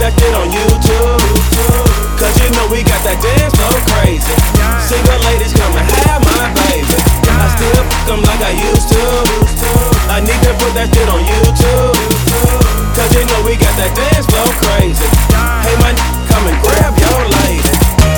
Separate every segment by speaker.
Speaker 1: that shit on YouTube. Cause you know we got that dance floor crazy. Single ladies come and have my baby. I still fuck them like I used to. I need to put that shit on YouTube. Cause you know we got that dance floor crazy. Hey man, come and grab your lady.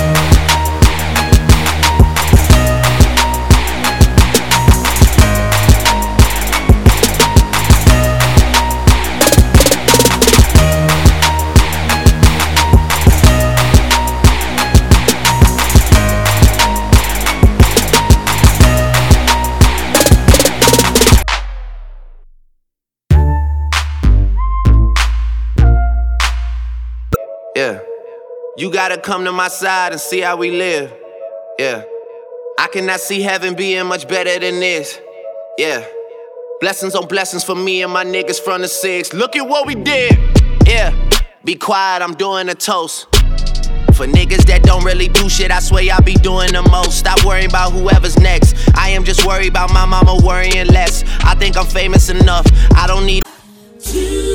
Speaker 2: Yeah, you gotta come to my side and see how we live. Yeah, I cannot see heaven being much better than this. Yeah, blessings on blessings for me and my niggas from the 6. Look at what we did. Yeah, be quiet, I'm doing a toast. For niggas that don't really do shit, I swear I be doing the most. Stop worrying about whoever's next. I am just worried about my mama worrying less. I think I'm famous enough, I don't need